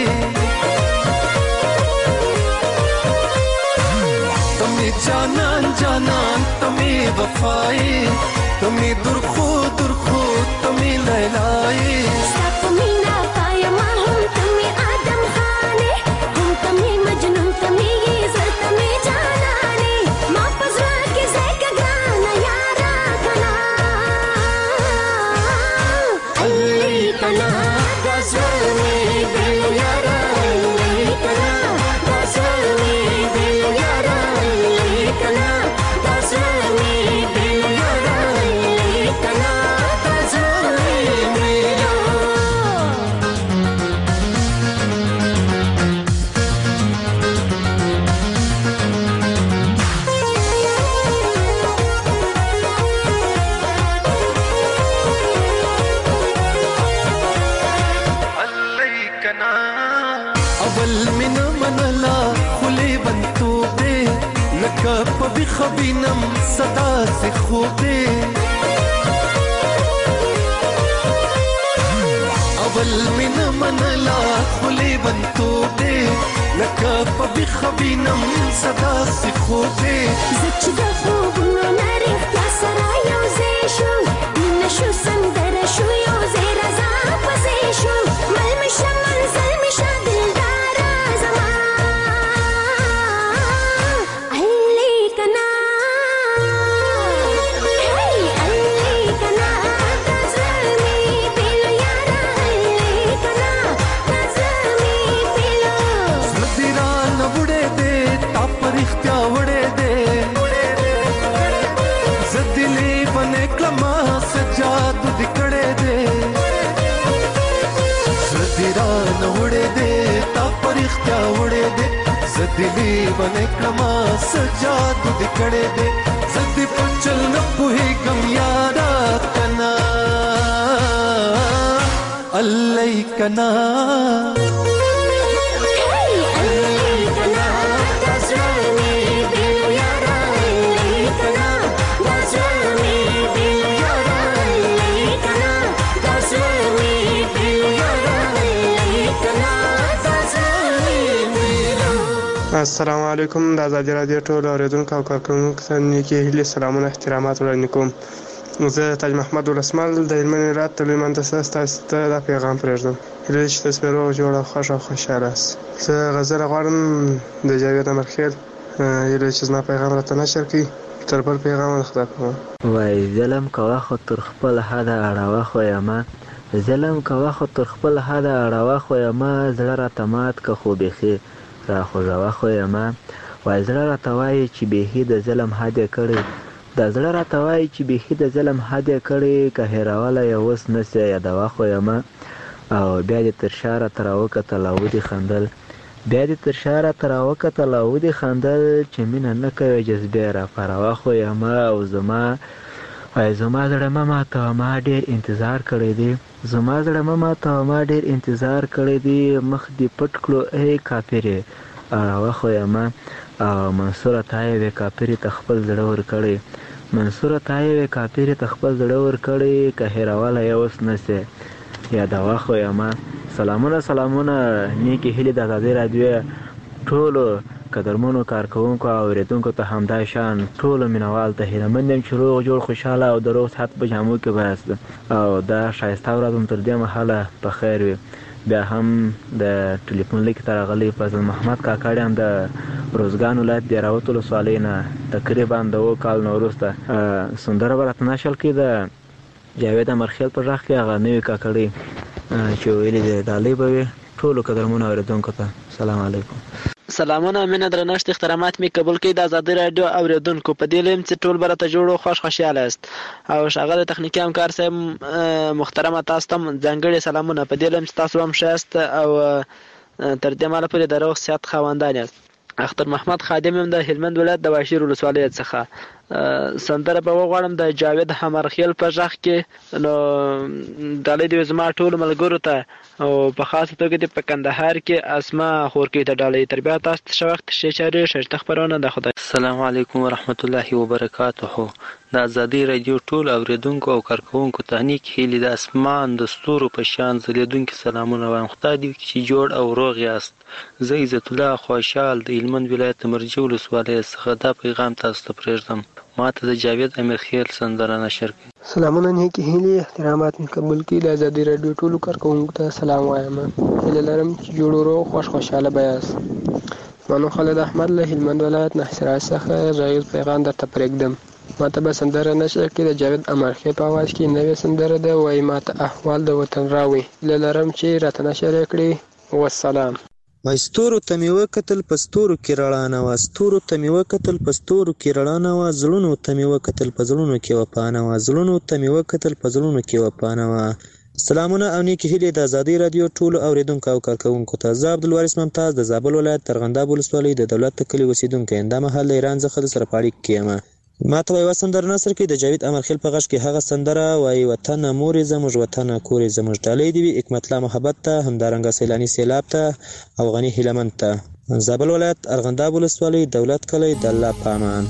تمی جانان جانان تمی وفائی تمی درخو درخو تمی لیلائی سب مینا پایا ما هم تمی آدم خانے هم تمی مجنون تمی زر تمی جانانے ما پزرا کے زیکا گانا یارا کنا علی کنا دازوانی دل یارا علی کنا دازوانی دل یارا علی کنا دازوانی دل یارا علی کنا دازوانی اول من منلا خلی بنتو دے لکا پبی خبینم صدا سے خوب دے اول من منلا خلی بنتو دے لکا پبی خبینم صدا سے خوب دے زچ د خوبونو نری یا سرا یو زې شو مینه شو سندره شو یو زې رضا پسې شو مل مشه منزل مشه دلدارا زما علی کنا هی علی کنا دزمی پیلو یارا علی کنا دزمی پیلو زدیرا نوڑے دے تا پرختیا وڑے دے زدلی بنے کلما سجاد دکڑے دے زدیرا نوڑے دے تا پرختیا وڑے دے زدلی بنے کلما سجاد دکڑے دے زدی پچل نپوہی کم یارا کنا علی کنا السلام علیکم د آزادي رادیو ټول اوریدونکو او کارکونکو ته نیکې هیلې سلامونه احترامات وړاندې کوم. زه تاج محمد ولسمل د هلمند ولایت د لوی مهندس ستاسو ته دا پیغام پرېږدم. هیله چې تاسو روغ جوړ او خوښ او خوشحاله یاست. زه غزل غواړم د جاوید امرخیل. هیله چې زما پیغام راته نشر کړي. تر بل پیغام خدا کوم. وای ظلم کوه خو تر خپل حده اړوه خو یمه ظلم کوه خو تر خپل حده اړوه خو یمه زړه راته مات که خو بیخي را خوږوه خو یمه وای زړه راته وایي چې بیخي د ظلم حد یې کړی دا زړه راته وایي چې بیخي د ظلم حد یې کړی که هېرولی یې اوس نسې یادوه خو یمه او بیا دې تر شا راته راوکتل او ودې خندل بیا دې تر شا راته راوکتل او ودې خندل چې مینه نه کوې جذبې راپاروه خو یمه او زما زړه مه ماتوه ما ډېر انتظار کړی دی زما زړه مه ماتوه ما ډېر انتظار کړی دی مخ دې پټ کړو ای کافرې اړوه خو یمه او منصوره تا یوې کافرې ته خپل زړه ورکړی منصوره تا یوې کافرې ته خپل زړه ورکړی که هېرولی یې اوس نسې یادوه خو یمه سلامونه نیکې هیلې د آزادۍ راډیو ټولو قدرمنو کارکوونکو او اورېدونکو ته همدا شان ټولو مینوال ته هیلهمند یم چې روغ جوړ خوشحاله او د روغ صحت په جامو کې بایاست او دا ښایسته ورځ هم تر دې مهاله په خیر وي. بیا هم د ټلیفون لیک ته راغلی فضل محمد کاکړ هم د روزګان ولایت دیراوت ولسوالۍ نه تقریبا د 2 کال وروسته سندره به راته نشل کړي د جاوید امرخیل په غږ کې هغه نوې کاکړۍ چې ویلې دي ډالۍ به وي ټولو قدرمنو اورېدونکو ته سلام علیکم. سلامونه مینه درنښت احترامات می قبول کړئ د آزادۍ راډیو اوریدونکو په دې لیم چې ټول برته جوړ او خوشاله یاست او ښاغلی تخنیکي همکار صاحب محترمه تاسو ته ځانګړي سلامونه په دې لیم چې تاسو هم ښه یاست او تر دې مهاله پورې د روغ صحت خاوندان یاست. اختر محمد خادم هم د هلمند ولایت د واشیر ولسوالۍ څخه سندره به وغواړم د جاوید حمرخیل په غږ کې. نو ډالۍ دې زما ټولو ملګرو ته او په خاصه توګه دې په کندهار کې اسما خورکۍ ته ډالۍ. تر بیا تاسو ته ښه وخت ښې چارې ښایسته خپرونه د خدای. السلام علیکم ورحمت الله وبرکاته. د ازادي رادیو ټول اوریدونکو او کارکونکو ته نیک هیلې د اسمان د ستورو په شان ځلېدونکي سلامونه وایم. خدای دې وکړي چې جوړ او روغ یاست. زه عزت الله خوشحال د هلمند ولایت د مرجع ولسوالۍ څخه دا پیغام تاسو ته پرېږدم. ما ته د جاوید امیرخیل سندره نشر کړي. سلامونه نیکی هیلې احترامات مې قبول کړي. د ازادي رادیو ټولو کارکونکو ته سلام وایم. هیله لرم چې جوړ روغ خوشحاله به یاست. زما نوم خالد احمد له هلمند ولایت نحصرات څخه غږیز پیغام درته پرېږدم. ما ته به سندره نشر کړي د جاوید امرخیل په اواز کې نوې سندره ده. وایي ما ته احوال د وطن راوړي. هیله لرم چې راته نشر یې کړي. والسلام. وای ستورو ته مې وکتل په ستورو کې رڼا نه وه، ستورو ته مې وکتل په ستورو کې رڼا نه وه، زړونو ته مې وکتل په زړونو کې وفا نه وه، زړونو ته مې وکتل په زړونو کې وفا نه وه. سلامونه او نیکې هیلې د ازادي رادیو ټولو اوریدونکو او کارکونکو ته. زه عبدالوارث ممتاز د زابل ولایت ترغنداب ولسوالۍ د دولت کلي اوسیدونکی یم. دا مهال د ایران څخه د سره په اړیکه کې یم. ما ته یوه سندره نثر کړي د جاوید امرخیل په غږ کې. هغه سندره وایي وطنه مورې زموږ، وطنه کورې زموږ. ډالۍ دې وي حکمت الله محبت ته، همدارنګه سیلاني سیلاب ته او غني هیلمند ته. زابل ولایت ارغنداب ولسوالۍ دولت کلی د الله په امان.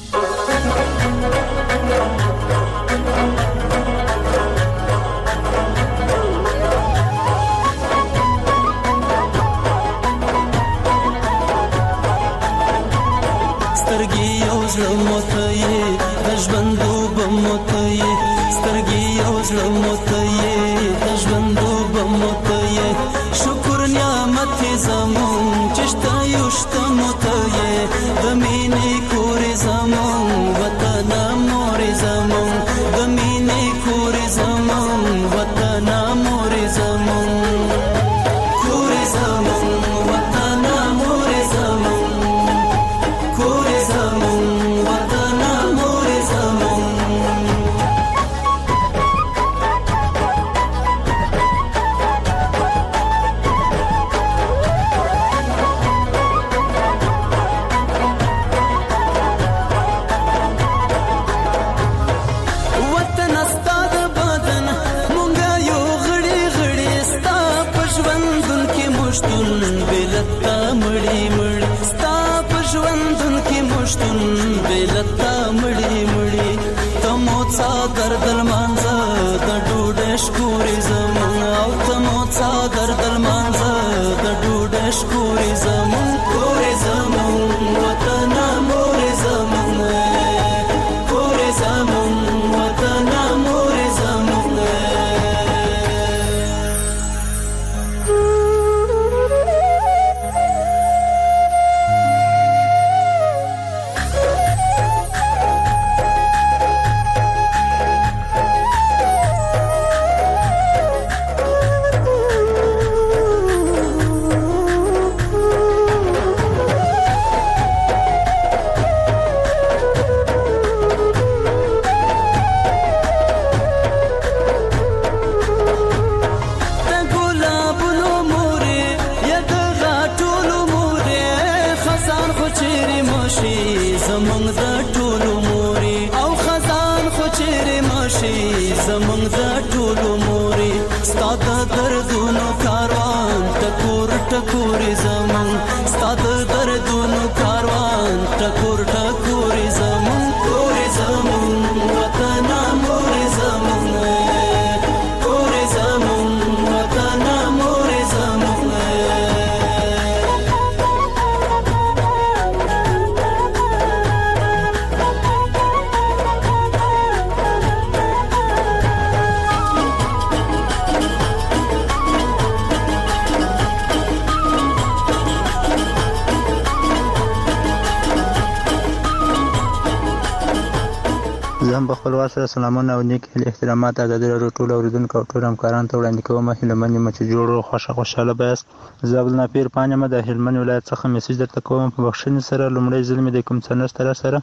زه په خپل وار سره سلامونه او نیک احترامات ازادي رادیو ټول اوریدونکو او ټول همکارانو ته وړاندې کوم. هیله من یم چې جوړ او خوشاله بایاست. زه عبدالنافیر پانیم د هلمند ولایت څخه میسج درته کوم. په بخښنې سره لومړی ځل مې د کوم څه نشته را سره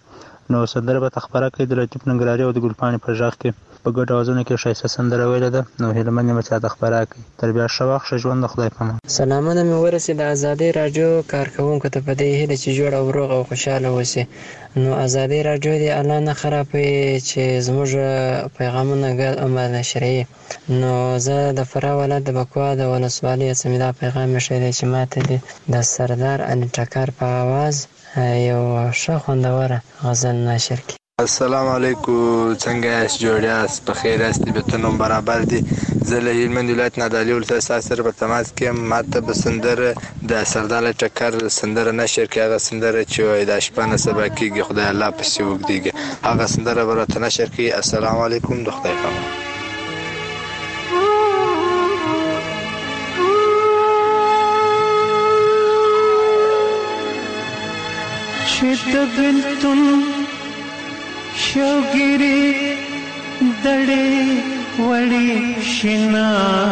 نو سندره به تخبره کوي د لطیف ننګرهاري او د ګلپاڼې په غږ کې په ګډ اوازونو کې ښایسته سندره ویله ده. نو هیله من یم چې تخبره کوي. تر بیا ښه وخت، ښه ژوند، د خدای په امان. سلامونه مې ورسېد ازادۍ راډیو کارکوونکو ته په دې هیله چې جوړ او روغ او خوشحاله اوسئ. نو ازادۍ راډیو دې الله نه خرابوي چې زموږ پیغامونه ګل او نشروي. نو زه د فراه ولایت د بکوا د ولسوالۍ څخه دا پیغام مې دی چې ماته د سردار علي ټکر په اواز یو ښه خوندوره غزل نشر کړي. السلام علیکم، څنګه یاست؟ جوړ یاست؟ په خیر یاست؟ طبیعتونه برابر دي؟ زه له هلمند ولایت نه د علي ولسوالۍ سره په تماس کې یم. ماته به سندره د سردار علي ټکر سندره نشر کړي، هغه سندره چې وایي دا شپه نه سبا کېږي خدای الله پسې اوږدېږي، هغه سندره به راته نشر کړي. السلام علیکم، د خدای په امان. چې د بلتون شوګری دړې وړې شنا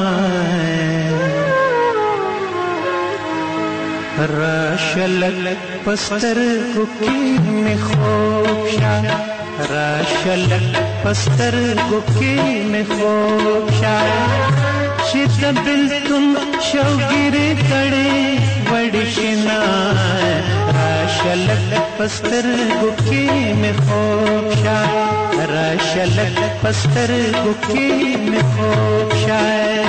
راشلک پستر کوکی می خوب شا، راشلک پستر کوکی می خوب شا، چې د بلتون شوګری دړې وړې شنا راشلک پستر کوکی می خوب شا، راشلک پستر کوکی می خوب شا.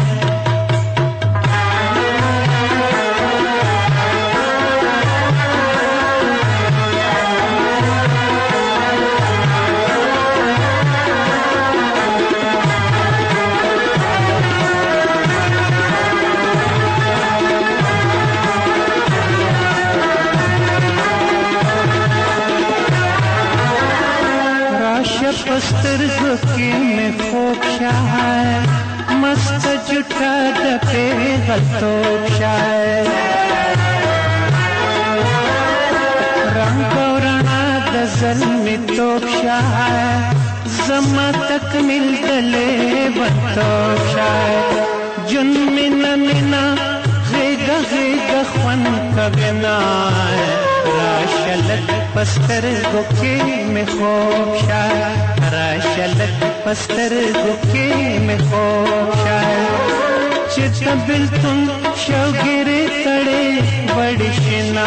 پستر گوکی میں خوب شاہ مست جٹا دپے غلطوب شاہ رنگ و رنا دزل میں توب شاہ زما تکمل دلے بنتوب شاہ جن منا منا غیگا غیگا خون کبنا راشلک پستر گوکی میں خوب شاہ، راشلک پستر گوکی میں خوب شاہ، چې د بلتون شوګری تړې وړې شنا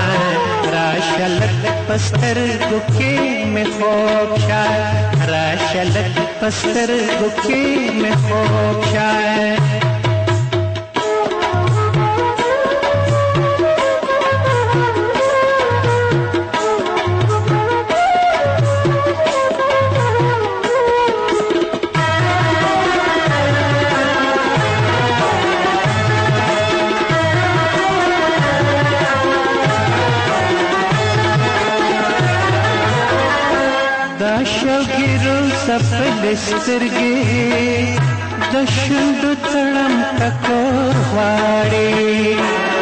راشلک پستر گوکی میں خوب شاہ، راشلک پستر گوکی میں خوب شاہ. سپل سترګې د شونډو تړم ټکور غواړي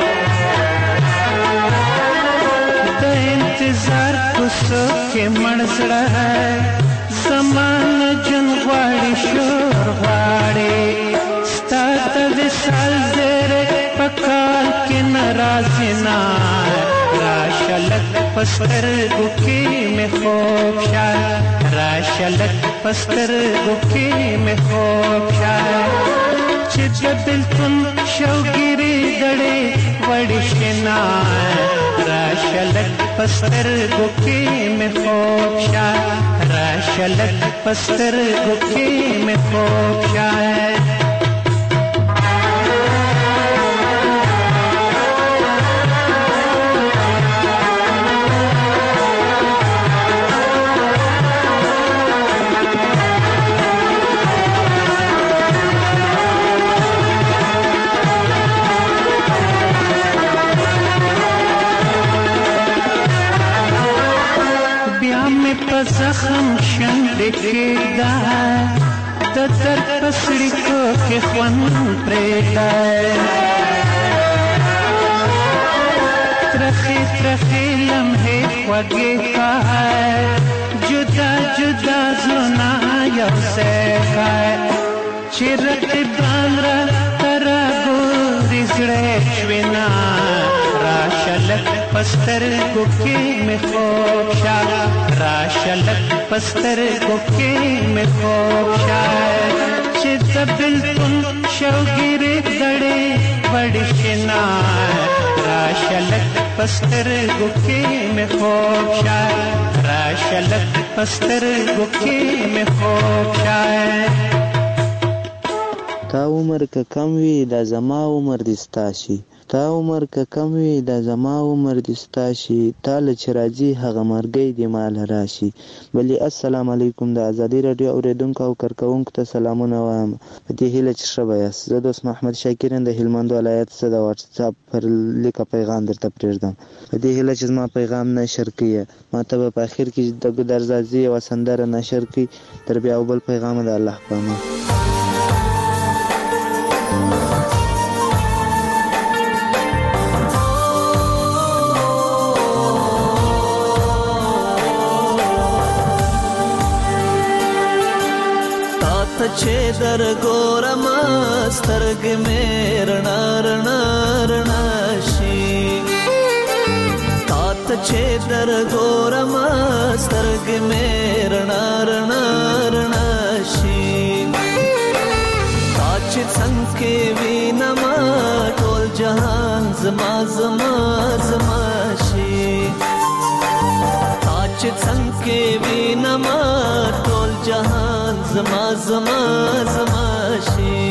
د انتظار کوڅو کې مړ زړه زمان جون غواړي شور غواړي ستا د وصال زیری په کال کې ناراضي نه راشلک پستر گوکی میں خوب شاہ، راشلک پستر گوکی میں خوب شاہ، چې د بلتون شوګری دړې وړې شنا راشلک پستر گوکی میں خوب شاہ، راشلک پستر گوکی میں خوب شاہ. زخم شنډې کېږده د درد په سړیکو کې خوند پرېږده ترخې ترخې لمحې خوږې ښه جدا جدا زړونه یو ځای ښه چې رقیبان راته راګوري زړه شوې نه راشلک پسترګو کې مې خوب شه راشه لږ پسترګو کې مې خوب شه چې د بلتون شوګیرې دړې وړې شنا راشه لږ پسترګو کې مې خوب شه راشه لږ پسترګو کې مې خوب شه تا عمر که کم وي دا زما عمر دې ستا شي تا عمر که کم وي دا زما عمر دې ستا شي تاله چې راځي هغه مرګی دې ماله راشي بلې السلام علیکم د ازادي راډیو اورېدونکو او کارکوونکو ته سلامونه وایم په دې هیله چې ښه به یاست زه دوست محمد شاکر یم د هلمند ولایت څخه د واټساپ پر لیکه پیغام درته پرېږدم په دې هیله چې زما پیغام نشر کړي ما ته به په اخر کې د ګودرزازي یوه سندره نشر کړي تر بیا او بل پیغام د الله په امان چې در ګورم سترګې مې رڼا رڼا رڼا شي تا ته چې در ګورم سترګې مې رڼا رڼا رڼا شي تا چې څنګه وینم ټول جهان زما زما زما شي تا چې څنګه وینم ټول جهان زما زما زما شي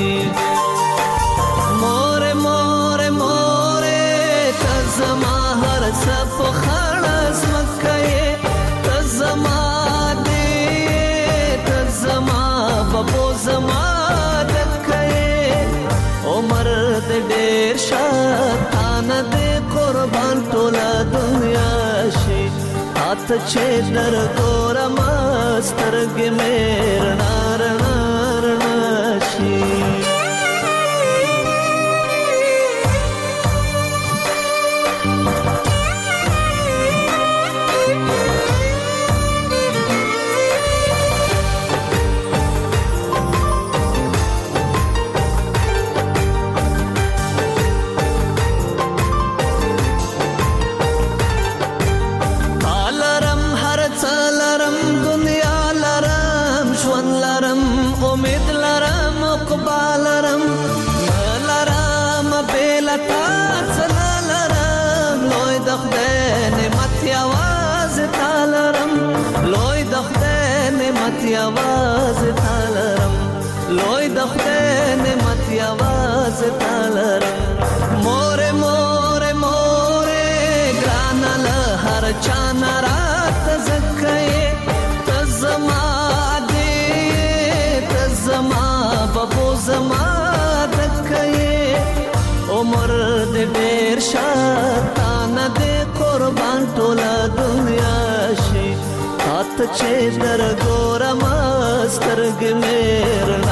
مور مور مور ته زما هر څه په خړه زمکه ته زما دې ته زما بابو زما دکه عمر دې ډېر شاتانه دې قربان ټوله دنیا شي ته چې در ګورم سترګې مې رڼا رڼا رڼا شي आवाज तालरम लोई दखते ने मती आवाज तालरम मोरे मोरे मोरे ग्रानल हर चाना रात जक्के तजमा दे तजमा बबो जमा दक्के उमर दे बेर शातान दे कुर्बान टोला दुनिया शी हाथ चे दर गोरा سترګې مې